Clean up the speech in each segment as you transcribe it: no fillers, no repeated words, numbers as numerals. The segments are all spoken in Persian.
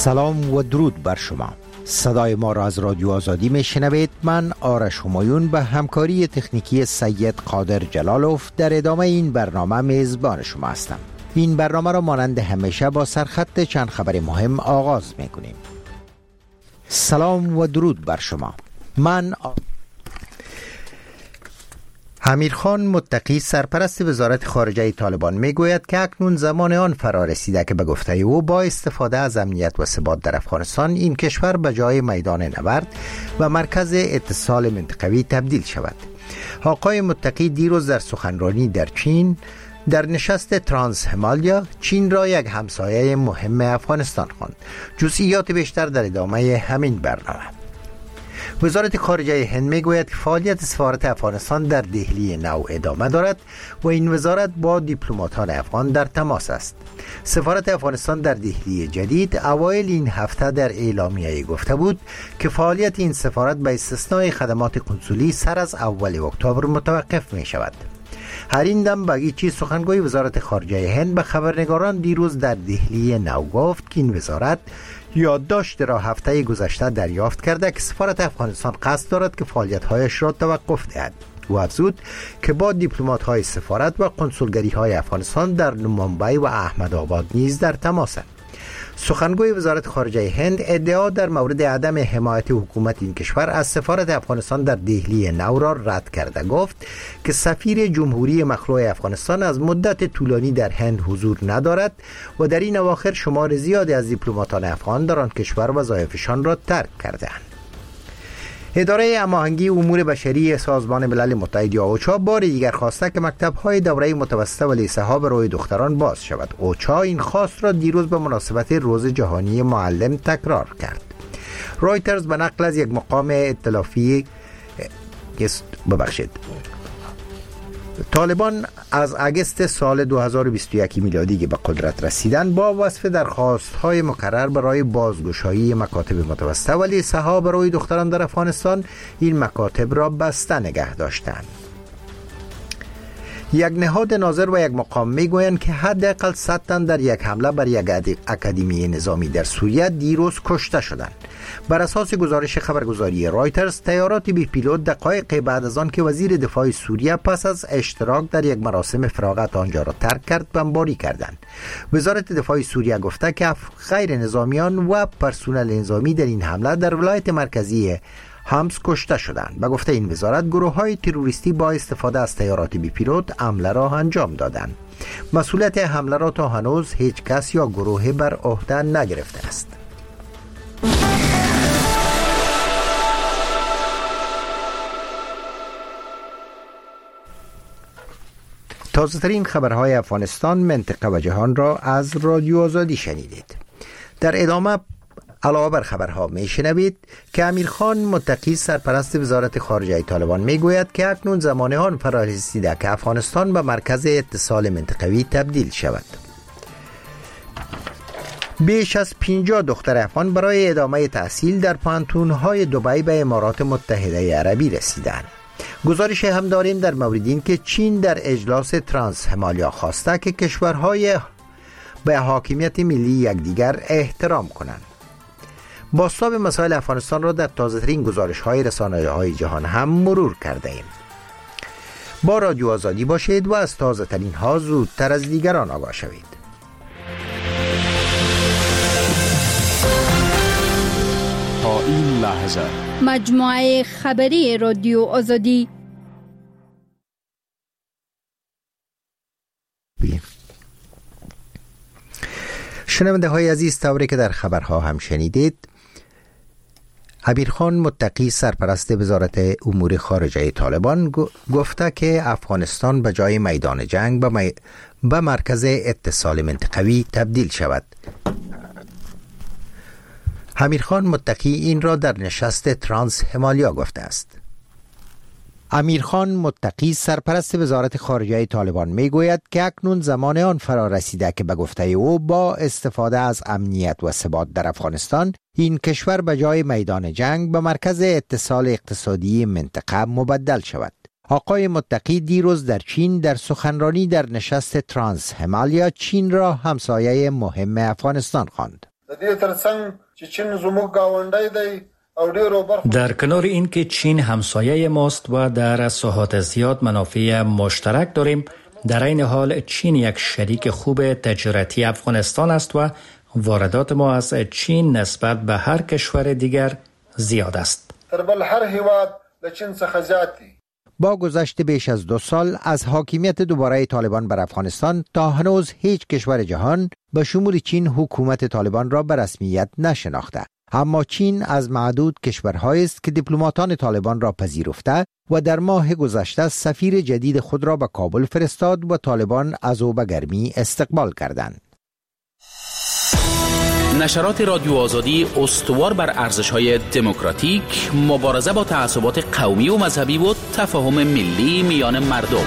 سلام و درود بر شما. صدای ما را از رادیو آزادی می شنوید. من آرش همایون به همکاری تکنیکی سید قادر جلالوف در ادامه این برنامه میزبان شما هستم. این برنامه را مانند همیشه با سرخط چند خبر مهم آغاز می کنیم. سلام و درود بر شما. امیرخان متقی سرپرست وزارت خارجه طالبان میگوید که اکنون زمان آن فرا رسیده که به گفته او با استفاده از امنیت و ثبات در افغانستان این کشور به جای میدان نبرد و مرکز اتصال منطقوی تبدیل شود. آقای متقی دیروز در سخنرانی در چین در نشست ترانس همالیا چین را یک همسایه مهم افغانستان خواند. جزئیات بیشتر در ادامه همین برنامه. وزارت خارجه هند میگوید که فعالیت سفارت افغانستان در دهلی نو ادامه دارد و این وزارت با دیپلماتان افغان در تماس است. سفارت افغانستان در دهلی جدید اوایل این هفته در اعلامیه گفته بود که فعالیت این سفارت به استثنای خدمات کنسولی سر از اول اکتبر متوقف می شود. هر این دم بگیچی سخنگوی وزارت خارجه هند به خبرنگاران دیروز در دهلی نو گفت که این وزارت یادداشت را هفته گذشته دریافت کرده که سفارت افغانستان قصد دارد که فعالیت‌هایش را توقف دهد. او افزود که با دیپلمات‌های سفارت و کنسولگری‌های افغانستان در ممبئی و احمدآباد نیز در تماس است. سخنگوی وزارت خارجه هند ادعا در مورد عدم حمایت حکومت این کشور از سفارت افغانستان در دهلی نو را رد کرده گفت که سفیر جمهوری مخلوع افغانستان از مدت طولانی در هند حضور ندارد و در این اواخر شمار زیادی از دیپلماتان افغان در آن کشور وظایفشان را ترک کردند. اداره هماهنگی امور بشری سازمان ملل متحد یا اوچا بار دیگر خواسته که مکتب‌های دوره متوسطه و لیسه‌ها برای دختران باز شود. اوچا این خواست را دیروز به مناسبت روز جهانی معلم تکرار کرد. رایترز به نقل از یک مقام ائتلافی طالبان از اگست سال 2021 میلادی که به قدرت رسیدن با وصف درخواست‌های مکرر برای بازگشایی مکاتب متوسطه و لیسه‌ها برای دختران در افغانستان این مکاتب را بسته نگه داشتند. یک نهاد ناظر و یک مقام میگویند که حداقل 100 تن در یک حمله بر یک اکادمی نظامی در سوریه دیروز کشته شدند. بر اساس گزارش خبرگزاری رایترز، طیارات بی پیلوت دقایق بعد از آن که وزیر دفاع سوریه پس از اشتراک در یک مراسم فراغت آنجا را ترک کرد بمباری کردند. وزارت دفاع سوریه گفته که غیر نظامیان و پرسنل نظامی در این حمله در ولایت مرکزی حمص کشته شدند. به گفته این وزارت گروه‌های تروریستی با استفاده از طیارات بی پیلوت حمله را انجام دادند. مسئولیت حمله را تا هنوز هیچ کس یا گروه بر عهده نگرفته است. تازه‌ترین خبرهای افغانستان، منطقه و جهان را از رادیو آزادی شنیدید. در ادامه علاوه بر خبرها میشنوید که امیرخان متقی سرپرست وزارت خارجه طالبان میگوید که اکنون زمان آن فرا رسیده که افغانستان به مرکز اتصال منطقوی تبدیل شود. بیش از 50 دختر افغان برای ادامه تحصیل در پانتون‌های دبی به امارات متحده عربی رسیدند. گزارش هم داریم در مورد این که چین در اجلاس ترانس همالیا خواسته که کشورهای به حاکمیت ملی یکدیگر احترام کنند. بازتاب مسائل افغانستان را در تازه‌ترین گزارش‌های رسانه‌های جهان هم مرور کرده ایم. با رادیو آزادی باشید و از تازه‌ترین ها زودتر از دیگران آگاه شوید. تا این لحظه مجموعه خبری رادیو آزادی. شنونده های عزیز، طوری که در خبرها هم شنیدید، امیرخان متقی سرپرست وزارت امور خارجه طالبان گفته که افغانستان به جای میدان جنگ به مرکز اتصال منطقوی تبدیل شود. امیرخان متقی این را در نشست ترانس همالیا گفته است. امیرخان متقی سرپرست وزارت خارجه طالبان میگوید که اکنون زمان آن فرا رسیده که به گفته او با استفاده از امنیت و ثبات در افغانستان این کشور به جای میدان جنگ به مرکز اتصال اقتصادی منطقه مبدل شود. آقای متقی دیروز در چین در سخنرانی در نشست ترانس همالیا چین را همسایه مهم افغانستان خواند. در کنار این که چین همسایه ماست و در ساحات زیاد منافع مشترک داریم، در این حال چین یک شریک خوب تجارتی افغانستان است و واردات ما از چین نسبت به هر کشور دیگر زیاد است. با گذشت بیش از 2 سال از حاکمیت دوباره طالبان بر افغانستان، تا هنوز هیچ کشور جهان به شمول چین حکومت طالبان را به رسمیت نشناخته. اما چین از معدود کشورهایی است که دیپلماتان طالبان را پذیرفته و در ماه گذشته سفیر جدید خود را به کابل فرستاد و طالبان از او به گرمی استقبال کردند. نشرات رادیو آزادی استوار بر ارزش‌های دموکراتیک، مبارزه با تعصبات قومی و مذهبی و تفاهم ملی میان مردم.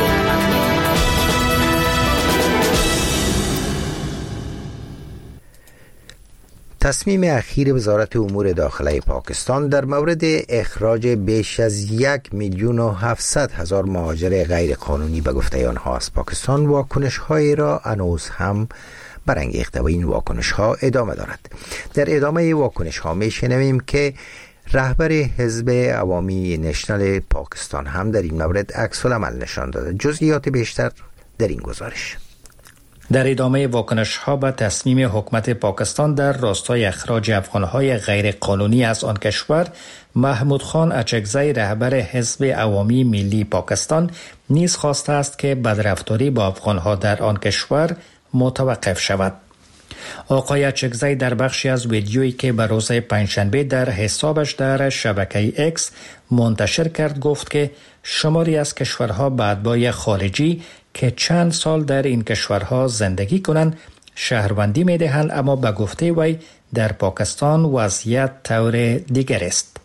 تصمیم اخیر وزارت امور داخله پاکستان در مورد اخراج بیش از 1,700,000 مهاجر غیر قانونی به گفته آنها از پاکستان واکنش‌هایی را هنوز هم برانگیخته و این واکنش‌ها ادامه دارد. در ادامه واکنش‌ها می‌شنویم که رهبر حزب عوامی نشنال پاکستان هم در این مورد عکس‌العمل نشان داده. جزئیات بیشتر در این گزارش. در ادامه واکنش‌ها به تصمیم حکومت پاکستان در راستای اخراج افغان‌های غیر قانونی از آن کشور، محمود خان اچکزی رهبر حزب عوامی ملی پاکستان نیز خواسته است که بدرفتاری با افغان‌ها در آن کشور متوقف شود. آقای اچکزی در بخشی از ویدیویی که به روز پنجشنبه در حسابش در شبکه اکس منتشر کرد گفت که شماری از کشورها به اتباع خارجی که چند سال در این کشورها زندگی کنند شهروندی می‌دهند، اما به گفته وی در پاکستان وضعیت طور دیگر است.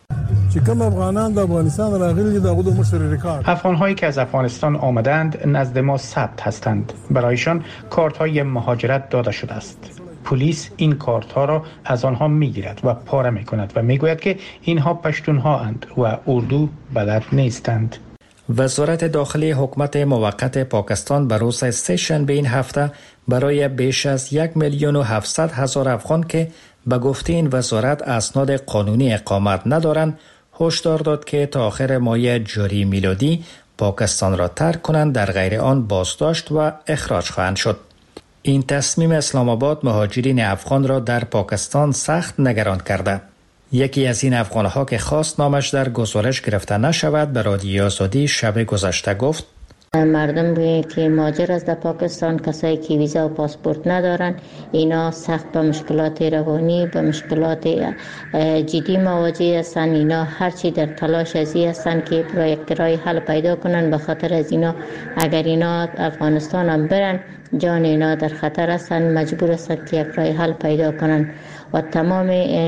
افغان‌هایی که از افغانستان آمدند نزد ما ثبت هستند. برایشان کارت‌های مهاجرت داده شده است. پلیس این کارت‌ها را از آنها می‌گیرد و پاره می‌کند و می‌گوید که اینها پشتون‌ها اند و اردو بلد نیستند. وزارت داخلی حکومت موقت پاکستان به روز سه‌شنبه این هفته برای بیش از 1,700,000 افغان که به گفته این وزارت اسناد قانونی اقامت ندارند هشدار داد که تا آخر ماه جاری میلادی پاکستان را ترک کنند، در غیر آن بازداشت و اخراج خواهند شد. این تصمیم اسلام آباد مهاجرین افغان را در پاکستان سخت نگران کرده. یکی از این افغان‌ها که خواست نامش در گزارش گرفته نشود به رادیو آزادی شب گذشته گفت: مردم که مهاجر از پاکستان، کسایی که ویزا و پاسپورت ندارن، اینا سخت به مشکلات روانی، به مشکلات جدی مواجه هستن. اینا هرچی در تلاش ازی هستن که برای یک راه حل پیدا کنن. به خاطر از اینا اگر اینا افغانستان هم برن جان اینا در خطر هستن، مجبور هستن که یک راه حل پیدا کنن و تمام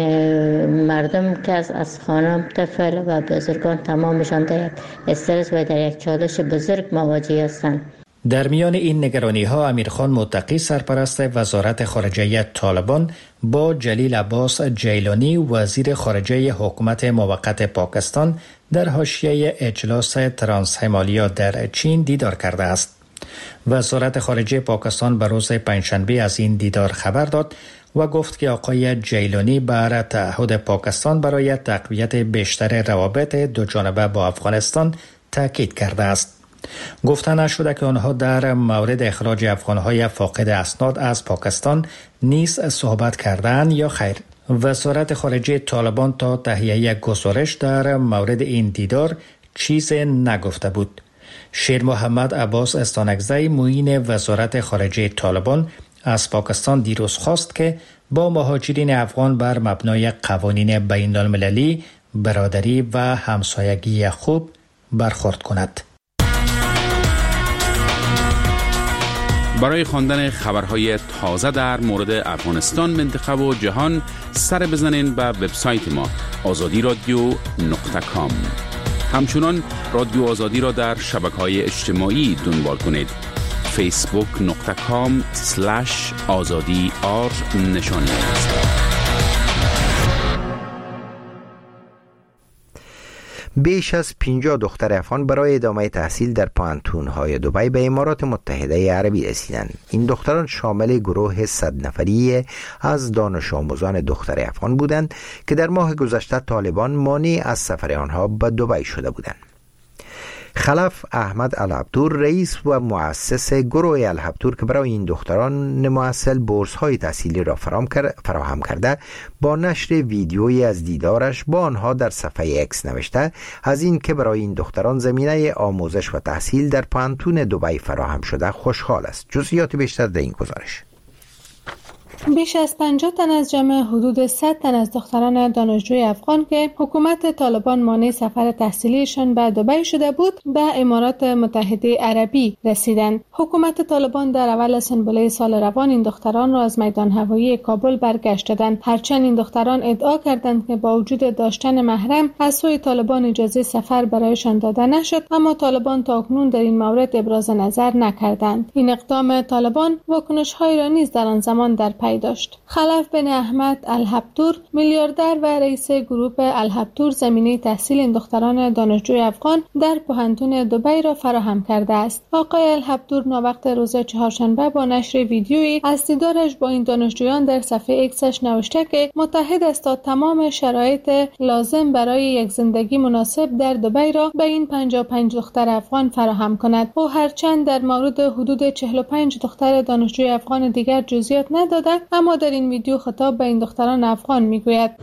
مردم که از خانم، طفل و بزرگان تمامشان در یک استرس و در یک چالش بزرگ مواجه هستند. در میان این نگرانی ها امیرخان متقی سرپرست وزارت خارجه طالبان با جلیل عباس جیلانی وزیر خارجه حکومت موقت پاکستان در حاشیه اجلاس ترانس همالیا در چین دیدار کرده است. وزارت خارجه پاکستان به روز پنجشنبه از این دیدار خبر داد و گفت که آقای جیلانی بر تعهد پاکستان برای تقویت بیشتر روابط دو جانبه با افغانستان تاکید کرده است. گفته نشده که آنها در مورد اخراج افغانهای فاقد اسناد از پاکستان نیز صحبت کردند یا خیر. وزارت خارجه طالبان تا تهیه یک گزارش در مورد این دیدار چیز نگفته بود. شیر محمد عباس استانکزی معین وزارت خارجه طالبان از پاکستان دیروز خواست که با مهاجرین افغان بر مبنای قوانین بین المللی برادری و همسایگی خوب برخورد کند. برای خواندن خبرهای تازه در مورد افغانستان، منطقه و جهان سر بزنین به وبسایت ما azadiradio.com. همچنان رادیو آزادی را در شبکه‌های اجتماعی دنبال کنید. facebook.com/azadi_r نشانی است. بیش از 50 دختر افغان برای ادامه تحصیل در پانتون‌های دبی به امارات متحده عربی رسیدند. این دختران شامل گروه 100 نفری از دانش آموزان دختر افغان بودند که در ماه گذشته طالبان مانع از سفر آنها به دبی شده بودند. خلف احمد الهبتور رئیس و مؤسس گروه الهبتور که برای این دختران نموحصل بورس‌های تحصیلی را فراهم کرده با نشر ویدیویی از دیدارش با آنها در صفحه اکس نوشته از این که برای این دختران زمینه آموزش و تحصیل در پانتون دبی فراهم شده خوشحال است. جزئیات بیشتر در این گزارش. بیش از 50 تن از جمع حدود 100 تن از دختران دانشجوی افغان که حکومت طالبان مانع سفر تحصیلیشان به دبی شده بود به امارات متحده عربی رسیدند. حکومت طالبان در اول سنبله سال روان این دختران را از میدان هوایی کابل برگشتادند، هرچند این دختران ادعا کردند که با وجود داشتن محرم از سوی طالبان اجازه سفر برایشان داده نشد، اما طالبان تاکنون در این مورد ابراز نظر نکردند. این اقدام طالبان واکنش‌هایی را نیز در آن زمان در پی داشت. خلف بن احمد الهبتور میلیاردر و رئیس گروه الهبتور زمینه تحصیل این دختران دانشجوی افغان در پانتون دبی را فراهم کرده است. آقای الهبتور ناوقت روز چهارشنبه با نشر ویدیویی از دیدارش با این دانشجویان در صفحه ایکسش نوشته که متحد است تا تمام شرایط لازم برای یک زندگی مناسب در دبی را به این 55 دختر افغان فراهم کند. او هرچند در مورد حدود 45 دختر دانشجوی افغان دیگر جزئیات نداده، اما در این ویدیو خطاب به این دختران افغان میگوید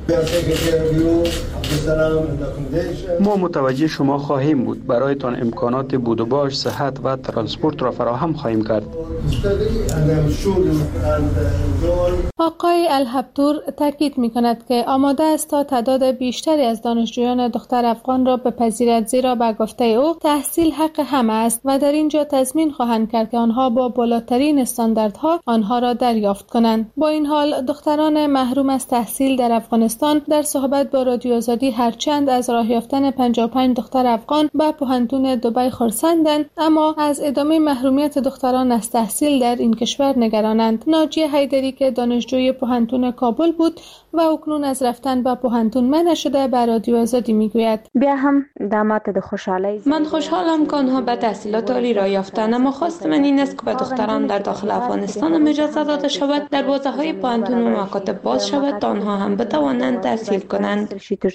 ما متوجه شما خواهیم بود، برایتان امکانات بود و باش، صحت و ترانسپورت را فراهم خواهیم کرد. آقای الهبتور تاکید میکند که آماده است تا تعداد بیشتری از دانشجویان دختر افغان را بپذیرد، زیرا به گفته او تحصیل حق همه است و در اینجا تضمین خواهند کرد که آنها با بالاترین استانداردها آنها را دریافت کنند. با این حال دختران محروم از تحصیل در افغانستان در صحبت با رادیو آزادی هرچند از راه یافتن 55 دختر افغان به پانتون دبی خرسندند، اما از ادامه محرومیت دختران از تحصیل در این کشور نگرانند. ناجیه حیدری که دانشجوی پانتون کابل بود و اکنون از رفتن به پانتون منع شده به رادیو آزادی میگوید بیا هم دامات د خوشحالی من خوشحالم که آنها به تحصیلات عالی را یافتند، اما خواست من این است که به دختران در داخل افغانستان اجازه داده شود در بازه‌های پانتون و مکاتب باز شود تا آنها هم بتوانند تحصیل کنند.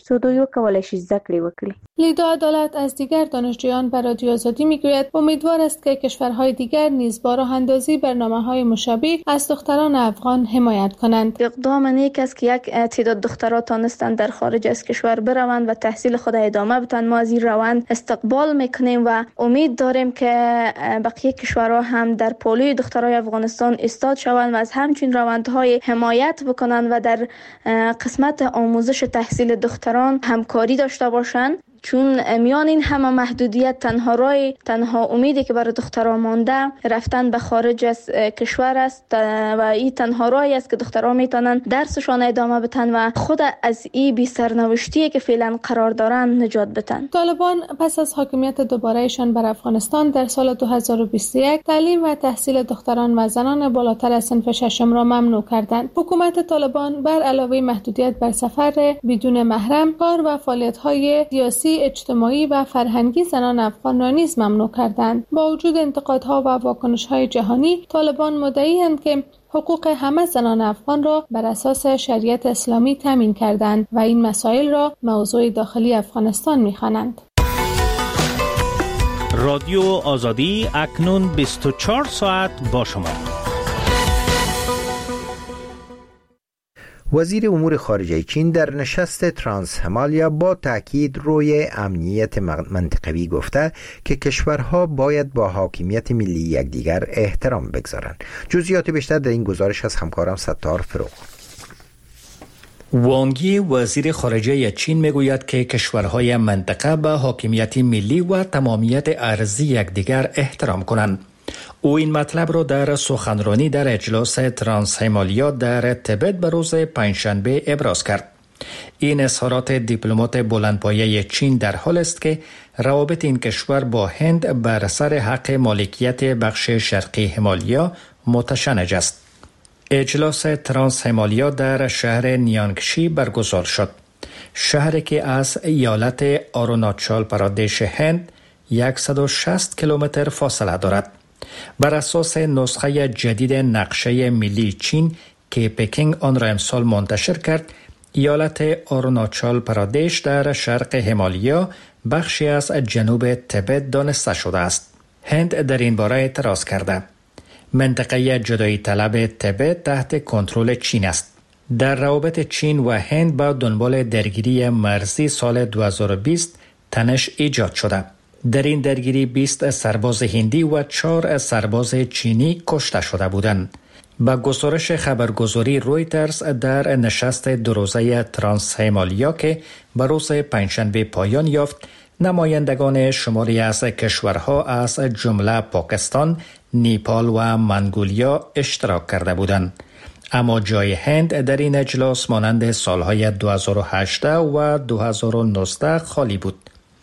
لیدا عدالت از دیگر دانشجویان به رادیو آزادی میگوید امیدوار است که کشورهای دیگر نیز با راه اندازی برنامه‌های مشابه از دختران افغان حمایت کنند. اقدام نیک است که یک تعداد دخترها تانستند در خارج از کشور بروند و تحصیل خود ادامه بدهند. ما از این روند استقبال میکنیم و امید داریم که بقیه کشورها هم در پالوی دخترای افغانستان ایستاد شوند و از همچین روندهای حمایت بکنند و در قسمت آموزش تحصیل دختران همکاری داشته باشند، چون میان این همه محدودیت تنها امیدی که برای دخترها مانده رفتن به خارج از کشور است و این تنها راهی است که دخترها میتونن درسشان ادامه بدن و خود از این بی سرنوشتی که فعلا قرار دارن نجات بدن. طالبان پس از حاکمیت دوبارهشان بر افغانستان در سال 2021 تعلیم و تحصیل دختران و زنان بالاتر از صنف ششم را ممنوع کردند. حکومت طالبان بر علاوه محدودیت بر سفر بدون محرم، کار و فعالیت‌های سیاسی، اجتماعی و فرهنگی زنان افغان را نیز ممنوع کردند. با وجود انتقادها و واکنش‌های جهانی، طالبان مدعی‌اند که حقوق همه زنان افغان را بر اساس شریعت اسلامی تامین کردند و این مسائل را موضوع داخلی افغانستان می‌خوانند. رادیو آزادی اکنون 24 ساعت با شما. وزیر امور خارجه چین در نشست ترانس همالیا با تاکید روی امنیت منطقوی گفته که کشورها باید با حاکمیت ملی یکدیگر احترام بگذارند. جزئیات بیشتر در این گزارش از همکارم ستار فروغ. وانگ یی وزیر خارجه چین میگوید که کشورهای منطقه به حاکمیت ملی و تمامیت ارضی یکدیگر احترام کنند. او این مطلب را در سخنرانی در اجلاس ترانس همالیا در تبت به روز پنجشنبه ابراز کرد. این اظهارات دیپلمات بلندپایه چین در حال است که روابط این کشور با هند بر سر حق مالکیت بخش شرقی همالیا متشنج است. اجلاس ترانس همالیا در شهر نیانگشی برگزار شد. شهری که از ایالت آروناچال پرادش هند 160 کیلومتر فاصله دارد. بر اساس نسخه جدید نقشه ملی چین که پکینگ آن را امسال منتشر کرد، ایالت آروناچال پرادش در شرق همالیا بخشی از جنوب تبت دانسته شده است. هند در این باره اعتراض کرده. منطقه جدایی طلب تبت تحت کنترل چین است. در روابط چین و هند با دنبال درگیری مرزی سال 2020 تنش ایجاد شده. در این درگیری 20 سرباز هندی و 4 سرباز چینی کشته شده بودند. با گزارش خبرگزاری رویترز، در نشست دو روزه ترانس همالیا که به روز پنجشنبه پایان یافت، نمایندگان شماری از کشورها از جمله پاکستان، نیپال و منگولیا اشتراک کرده بودند. اما جای هند در این اجلاس مانند سالهای 2018 و 2019 خالی بود.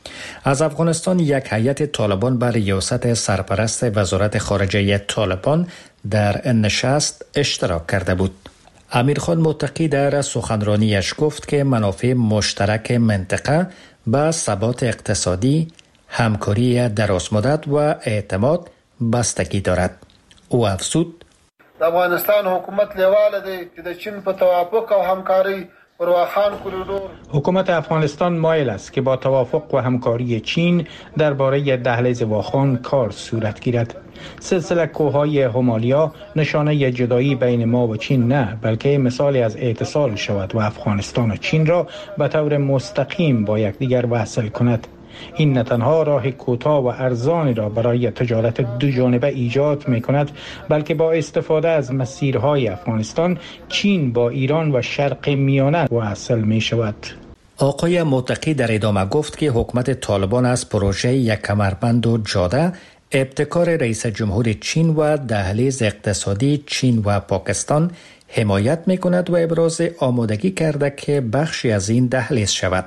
از افغانستان یک هیئت طالبان بر ریاست سرپرست وزارت خارجه طالبان در نشست اشتراک کرده بود. امیرخان متقی در سخنرانیش گفت که منافع مشترک منطقه با ثبات اقتصادی، همکاری درازمدت و اعتماد بستگی دارد. او افزود: د افغانستان حکومت لیواله دی چې د چین په توافق او همکاری پرواخان کوریدور. حکومت افغانستان مایل است که با توافق و همکاری چین درباره دهلیز واخان کار صورت گیرد. سلسله کوههای همالیا نشانه جدایی بین ما و چین نه، بلکه مثالی از اتصال شود و افغانستان و چین را به طور مستقیم با یکدیگر وصل کند. این نه تنها راه کوتاه و ارزانی را برای تجارت دو جانبه ایجاد می کند، بلکه با استفاده از مسیرهای افغانستان، چین با ایران و شرق میانه وصل می شود. آقای متقی در ادامه گفت که حکومت طالبان از پروژه یک کمربند و جاده، ابتکار رئیس جمهور چین و دهلیز اقتصادی چین و پاکستان حمایت می کند و ابراز آمادگی کرده که بخشی از این دهلیز شود.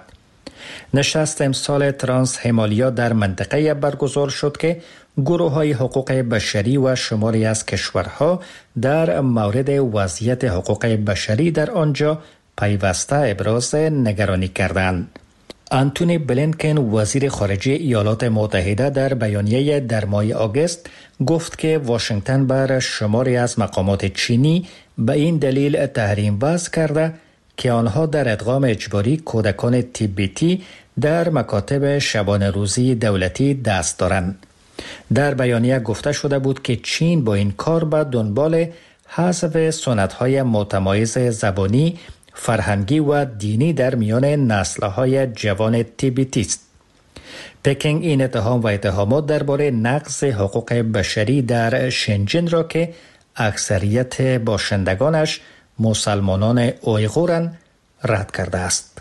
نشست امسال ترانس همالیا در منطقه برگزار شد که گروه‌های حقوق بشری و شماری از کشورها در مورد وضعیت حقوق بشری در آنجا پیوسته ابراز نگرانی کردند. آنتونی بلینکن وزیر خارجه ایالات متحده در بیانیه در ماه آگوست گفت که واشنگتن بر شماری از مقامات چینی به این دلیل تحریم وضع کرده که آنها در ادغام اجباری کودکان تیبتی در مکاتب شبانه روزی دولتی دست دارند. در بیانیه گفته شده بود که چین با این کار به دنبال حذف سنت‌های متمایز زبانی، فرهنگی و دینی در میان نسل‌های جوان تیبتی است. پکینگ این اتهام و اتهامات درباره نقض حقوق بشری در شنجن را که اکثریت باشندگانش مسلمانان اویغورند رد کرده است.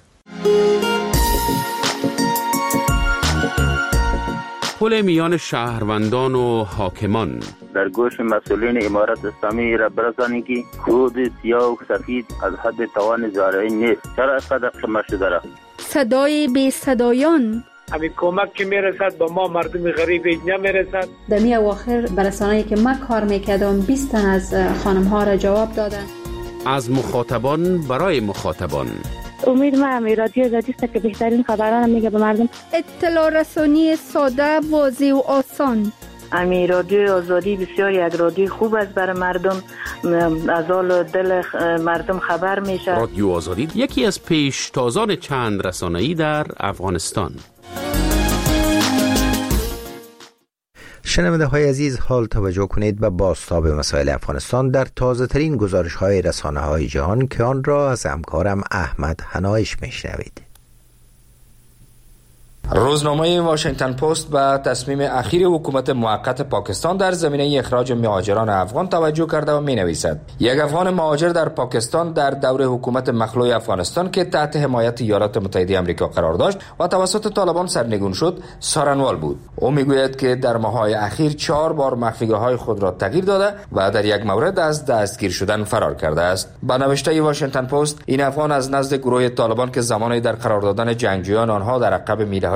پل میان شهروندان و حاکمان در گوش مسئولین امارت اسلامی را برسانید که خود سیاه و سفید از حد توان زارعی نیست. چرا اینقدر قمه شده را؟ صدای بی صدایان، همین کمک که میرسد با ما مردم غریب نمیرسد. در می اواخر برسانه‌ای که من کار میکردم 20 تن از خانم ها را جواب دادن. از مخاطبان برای مخاطبان. امید من رادیو آزادی است که بهترین خبران میگه به مردم. اطلاع رسانی ساده، واضح و آسان. امی رادیو آزادی بسیار یک رادیو خوب است برای مردم، از حال دل مردم خبر میشه. رادیو آزادی یکی از پیشتازان چند رسانه‌ای در افغانستان. شنونده های عزیز، حال توجه کنید به بازتاب مسائل افغانستان در تازه ترین گزارش های رسانه های جهان که آن را از همکارم احمد حنایش میشنوید. روزنامه واشنگتن پست به تصمیم اخیر حکومت موقت پاکستان در زمینه اخراج مهاجران افغان توجه کرده و می‌نویسد یک افغان مهاجر در پاکستان در دور حکومت مخلوع افغانستان که تحت حمایت ایالات متحده آمریکا قرار داشت و توسط طالبان سرنگون شد سارنوال بود. او میگوید که در ماه‌های اخیر 4 بار مخفیگاه‌های خود را تغییر داده و در یک مورد از دستگیر شدن فرار کرده است. با نوشته واشنگتن پست، این افغان از نزد گروه طالبان که زمانی در قرار دادن جنگجویان آنها در عقب میله‌های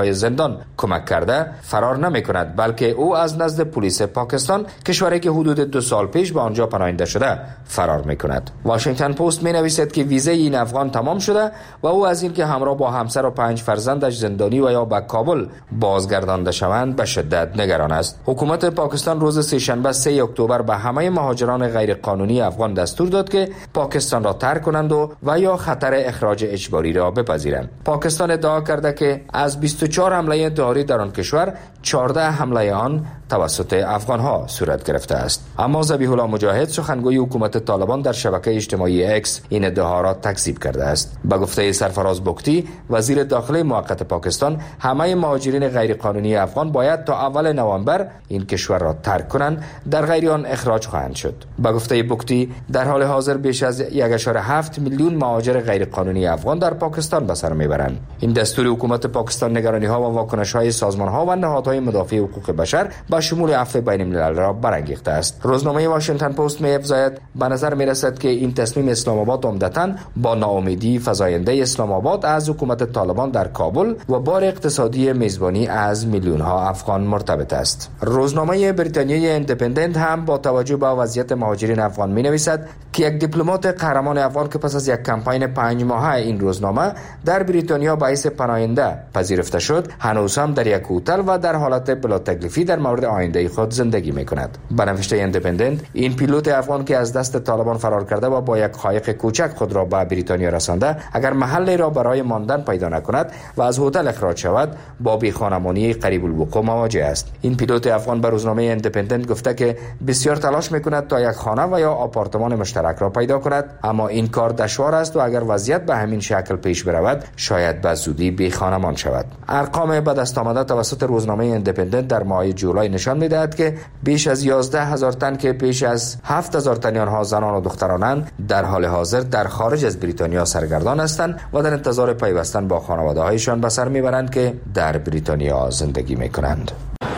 های زندان کمک کرده فرار نمی کند، بلکه او از نزد پلیس پاکستان، کشوری که حدود 2 سال پیش به آنجا پناهنده شده، فرار می کند. واشنگتن پست می نویسد که ویزه این افغان تمام شده و او از اینکه همراه با همسر و 5 فرزندش زندانی و یا به کابل بازگردانده شوند به شدت نگران است. حکومت پاکستان روز سه‌شنبه 3 اکتبر به همه مهاجران غیر قانونی افغان دستور داد که پاکستان را ترک کنند و یا خطر اخراج اجباری را بپذیرند. پاکستان ادعا کرده که از 24 حمله انتحاری در آن کشور 14 حمله آن توسط افغان ها صورت گرفته است. اما ذبیح الله مجاهد، سخنگوی حکومت طالبان، در شبکه اجتماعی اکس این ادعا را تکذیب کرده است. به گفته سرفراز بگتی، وزیر داخلی موقت پاکستان، همه مهاجرین غیر قانونی افغان باید تا اول نوامبر این کشور را ترک کنند، در غیر آن اخراج خواهند شد. به گفته بگتی، در حال حاضر بیش از 1.7 میلیون مهاجر غیر قانونی افغان در پاکستان به سر میبرند. این دستور حکومت پاکستان نگرانی ها و واکنش های سازمان ها و نهادهای مدافع حقوق بشر به شمول عفو بین الملل را برانگیخته است. روزنامه واشنگتن پست می‌افزاید به نظر می‌رسد که این تصمیم اسلام آباد عمدتاً با ناامیدی فزاینده اسلام آباد از حکومت طالبان در کابل و بار اقتصادی میزبانی از میلیون ها افغان مرتبط است. روزنامه بریتانیایی ایندیپندنت هم با توجه به وضعیت مهاجرین افغان می‌نویسد که یک دیپلمات قهرمان افغان که پس از یک کمپاین 5 ماهه این روزنامه در بریتانیا باعث پناهنده پذیرفته شد، هنوز هم در یک هتل و در حالت بلا تکلیفی در مورد آینده خود زندگی می‌کند. به نوشته ایندیپندنت، این پیلوت افغان که از دست طالبان فرار کرده و با یک قایق کوچک خود را به بریتانیا رسانده، اگر محلی را برای ماندن پیدا نکند و از هتل اخراج شود، با بی‌خانمانی قریب الوقوع مواجه است. این پیلوت افغان به روزنامه ایندیپندنت گفته که بسیار تلاش می‌کند تا یک خانه و یا آپارتمان مشترک را پیدا کند، اما این کار دشوار است و اگر وضعیت به همین شکل پیش برود، شاید به زودی بی‌خانمان شود. ارقام به دست آمده توسط روزنامه ایندیپندنت در ماه جولای نشان می‌دهد که بیش از 11,000 تن که پیش از 7,000 تن آنها زنان و دخترانند، در حال حاضر در خارج از بریتانیا سرگردان هستند و در انتظار پیوستن با خانواده‌هایشان به سر میبرند که در بریتانیا زندگی میکنند.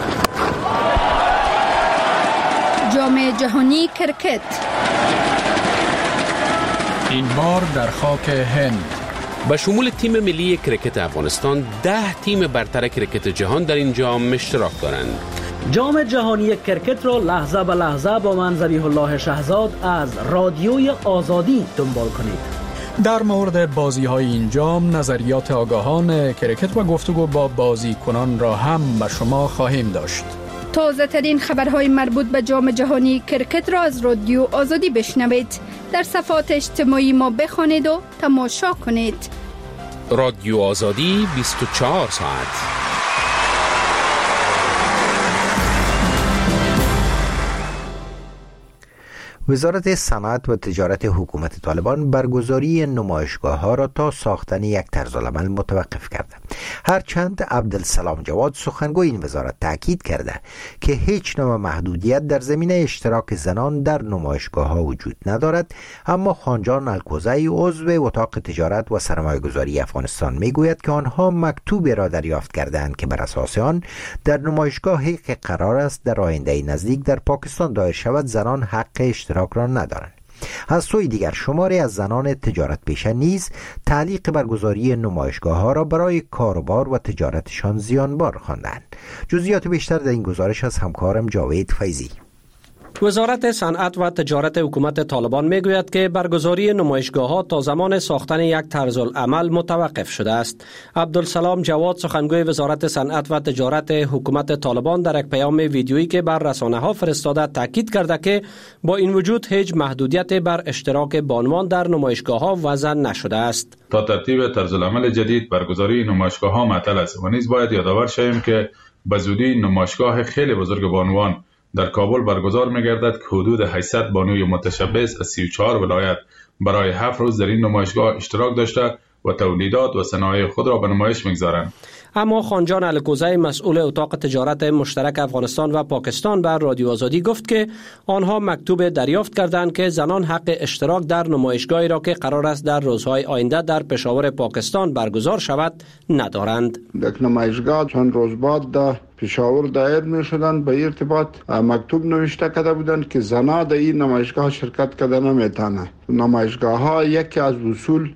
جام جهانی کرکت این بار در خاک هند. به شمول تیم ملی کرکت افغانستان 10 تیم برتر کرکت جهان در این جام اشتراک دارند. جام جهانی کرکت را لحظه به لحظه با من ذبیح الله شهزاد از رادیوی آزادی دنبال کنید. در مورد بازی‌های این جام نظریات آگاهان کرکت و گفتگو با بازیکنان را هم به شما خواهیم داشت. تازه ترین خبرهای مربوط به جام جهانی کرکت را از رادیو آزادی بشنوید. در صفحات اجتماعی ما بخوانید و تماشا کنید. رادیو آزادی 24 ساعت. وزارت صنعت و تجارت حکومت طالبان برگزاری نمایشگاه‌ها را تا ساختن یک طرزالعمل متوقف کرده. هرچند عبدالسلام جواد، سخنگوی این وزارت، تاکید کرده که هیچ نوع محدودیت در زمینه اشتراک زنان در نمایشگاه‌ها وجود ندارد، اما خانجان الکوزی، عضو اتاق تجارت و سرمایه‌گذاری افغانستان، میگوید که آنها مکتوبی را دریافت کردند که بر اساس آن در نمایشگاهی که قرار است در آینده نزدیک در پاکستان دایر شود، زنان حق اشتراک را ندارند. از سوی دیگر شماری از زنان تجارت پیشه نیز تعلیق برگزاری نمایشگاه‌ها را برای کاروبار و تجارتشان زیانبار خواندند. جزئیات بیشتر در این گزارش از همکارم جاوید فیضی. وزارت صنعت و تجارت حکومت طالبان میگوید که برگزاری نمایشگاه‌ها تا زمان ساختن یک طرزالعمل متوقف شده است. عبدالسلام جواد، سخنگوی وزارت صنعت و تجارت حکومت طالبان، در یک پیام ویدیویی که بر رسانه‌ها فرستاده تاکید کرده که با این وجود هیچ محدودیت بر اشتراک بانوان در نمایشگاه‌ها وضع نشده است. تا ترتیب طرزالعمل جدید برگزاری نمایشگاه‌ها معطل است و نیز باید یادآور شویم که به زودی نمایشگاه خیلی بزرگ بانوان در کابل برگزار می‌گردد که حدود 800 بانوی متشبث از 34 ولایت برای 7 روز در این نمایشگاه اشتراک داشته و تولیدات و صنایع خود را به نمایش می‌گذارند. اما خانجان الکوزی، مسئول اتاق تجارت مشترک افغانستان و پاکستان، بر رادیو آزادی گفت که آنها مکتوب دریافت کردند که زنان حق اشتراک در نمایشگاهی را که قرار است در روزهای آینده در پشاور پاکستان برگزار شود ندارند. در نمایشگاه چند روز بعد در پشاور دایر می شدند، به ارتباط مکتوب نوشته کرده بودند که زنان در این نمایشگاه شرکت کرده نمیتونه. نمایشگاه ها یکی از اصول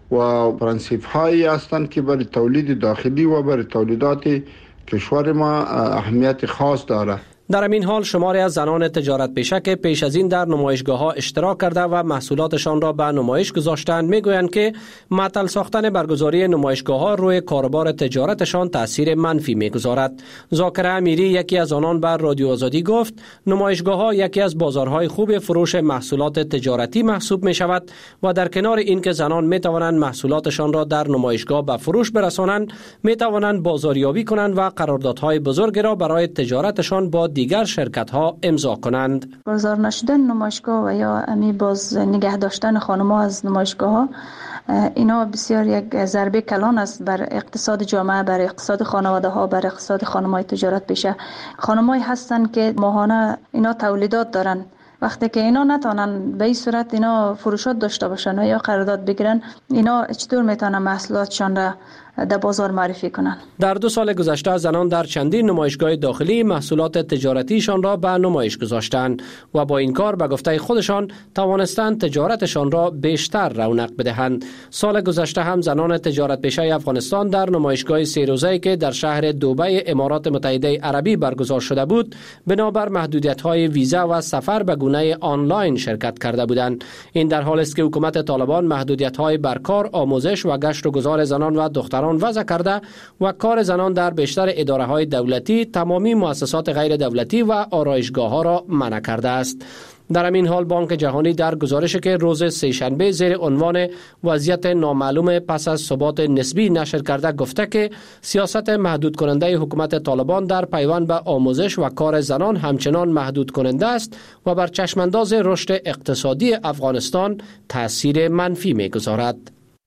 و پرنسیپ هایی هستند که برای تولید داخلی و برای تولیدات کشور ما اهمیت خاص دارد. در این حال شماری از زنان تجارت پیشه که پیش از این در نمایشگاه‌ها اشتراک کرده و محصولاتشان را به نمایش گذاشتند میگویند که معطل ساختن برگزاری نمایشگاه‌ها روی کاروبار تجارتشان تاثیر منفی میگذارد. ذاکر امیری یکی از آنان بر رادیو آزادی گفت نمایشگاه‌ها یکی از بازارهای خوب فروش محصولات تجارتی محسوب می شود و در کنار اینکه زنان می توانند محصولاتشان را در نمایشگاه به فروش برسانند، می توانند بازاریابی کنند و قراردادهای بزرگی را برای تجارتشان با دیگر شرکت ها امضا کنند. بازار نشدن نمایشگاه و یا امی باز نگه داشتن خانم‌ها از نمایشگاه ها، اینا بسیار یک ضربه کلان است بر اقتصاد جامعه، بر اقتصاد خانواده ها، بر اقتصاد خانم‌های تجارت پیشه. خانم‌هایی هستند که ماهانه اینا تولیدات دارن. وقتی که اینا نتونن به این صورت اینا فروشات داشته باشن و یا قرارداد بگیرن، اینا چطور میتونن محصولاتشان را در بازار معرفی کنند. در 2 سال گذشته زنان در چندین نمایشگاه داخلی محصولات تجارتیشان را به نمایش گذاشتند و با این کار به گفته خودشان توانستند تجارتشان را بیشتر رونق بدهند. سال گذشته هم زنان تجارت پیشه افغانستان در نمایشگاه 3 روزه‌ای که در شهر دبی امارات متحده عربی برگزار شده بود، بنابر محدودیت‌های ویزا و سفر به گونه آنلاین شرکت کرده بودند. این در حالی است که حکومت طالبان محدودیت‌های بر کار، آموزش و گشت و گذار زنان و دختران وضع کرده و کار زنان در بیشتر اداره‌های دولتی، تمامی مؤسسات غیر دولتی و آرایشگاه‌ها را منع کرده است. در همین حال بانک جهانی در گزارشی که روز سه‌شنبه زیر عنوان وضعیت نامعلوم پس از ثبات نسبی نشر کرده گفته که سیاست محدود کننده حکومت طالبان در پیوند به آموزش و کار زنان همچنان محدود کننده است و بر چشمانداز رشد اقتصادی افغانستان تأثیر منفی می‌گذارد.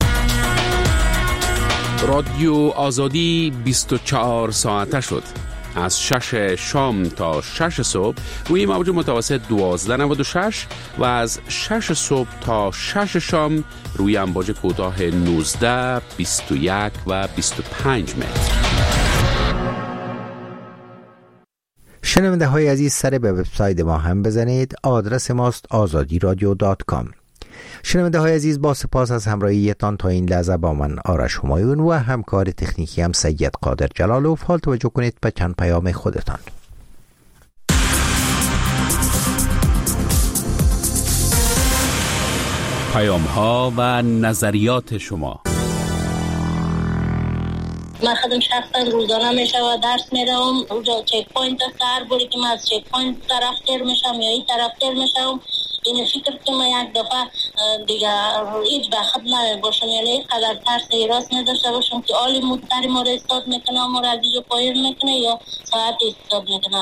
رادیو آزادی 24 ساعته شد. از 6 شام تا 6 صبح روی موج متوسط 1296 و از 6 صبح تا 6 شام روی امواج کوتاه 19، 21 و 25 متر. شنونده های عزیز، سر به وبسایت ما هم بزنید. آدرس ماست azadiradio.com. شنونده های عزیز، با سپاس از همراهیتان تا این لحظه با من آرش همایون و همکار تکنیکی هم سید قادر جلالوف. حال توجه کنید به چند پیام خودتان. پیام ها و نظریات شما. من خودم شخصا روزانه میشه و درس میرم. اونجا چک پوینت است، هر باری که من از چک پوینت طرف تیر میشم یا این طرف تیر میشم، این فکر که من یک دفعه دیگه هیچ بخت نباشم، یعنی قدر ترس ایراس نداشته باشم که آلی مدتری ما را استاد میکنه، ما را از اینجا پایر میکنه یا ساعت استاد میکنه.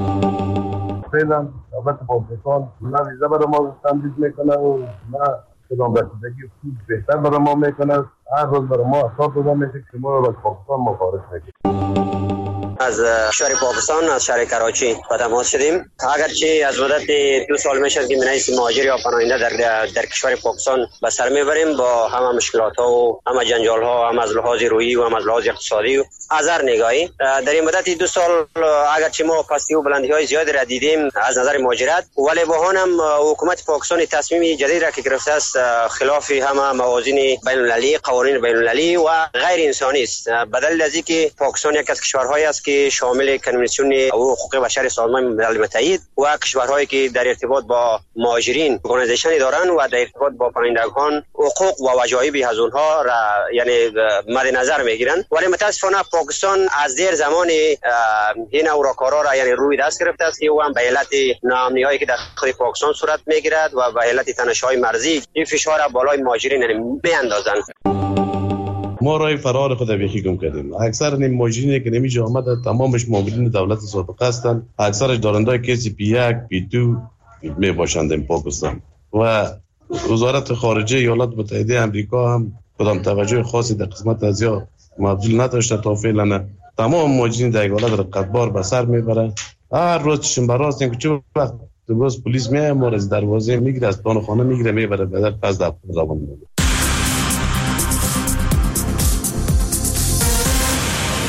فعلا دولت پاکستان نه ویزا برای ما تمدید میکنه و نه کدام رسیدگی خوب بهتر برای ما میکنه. هر روز برای ما اصاب داده میشه که ما را از پاکستان مخارج میکنه. از شهر پاکستان، از شهر کراچی با تماس شدیم. اگرچه از مدت 2 سال میشه که من مهاجر یا پناهنده در کشور پاکستان به سر میبریم با همه مشکلات ها و همه جنجال ها، هم از لحاظ روحی و هم از لحاظ اقتصادی و از هر نگاهی. در این مدت 2 سال اگرچه ما پستی و بلندی های زیادی را دیدیم از نظر مهاجرت، ولی با هم حکومت پاکستان تصمیم جدید را که گرفته است خلاف همه موازین بین المللی، قوانین بین المللی و غیر انسانی است. بدل از اینکه پاکستان یک از کشورهایی است که شامل کنوانسیون حقوق بشر سازمان ملل متحد و کشورهایی که در ارتباط با مهاجرین ارگانیزیشنی دارند و در ارتباط با پناهندگان حقوق و وجایب از اونها را یعنی مد نظر میگیرند، ولی متاسفانه پاکستان از دیر زمان این اوراکارا را یعنی روی دست گرفته است و هم به علت ناامنی‌هایی که در خود پاکستان صورت میگیرد و به علت تنش‌های مرزی این فشار بالای مهاجرین یعنی میاندازند. ما راه فرار خود بیخی گم کردیم. اکثر این مهاجرینی که نمیشه آمده تمامش مامورین دولت سابقه هستند، اکثرش دارندای کسی P1 P2 می باشند این پاکستان و وزارت خارجه ایالات متحده آمریکا هم کدام توجه خاصی در قسمت از یا مبذول نداشته تا فعلا. تمام مهاجرین در ایالات رقتبار به سر میبرن. هر روز چشم براست این که چه وقت روز پلیس میاد ما از دروازه میگیره، از دان خانه میگیره میبره به در پس در زبان میگیره.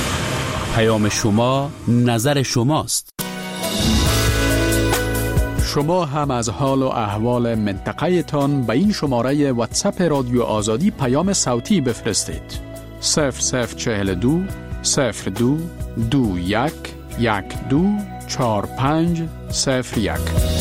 پیام شما نظر شماست. شما هم از حال و احوال منطقه تان به این شماره واتساپ رادیو آزادی پیام صوتی بفرستید. 0042 02 21 12 45 01.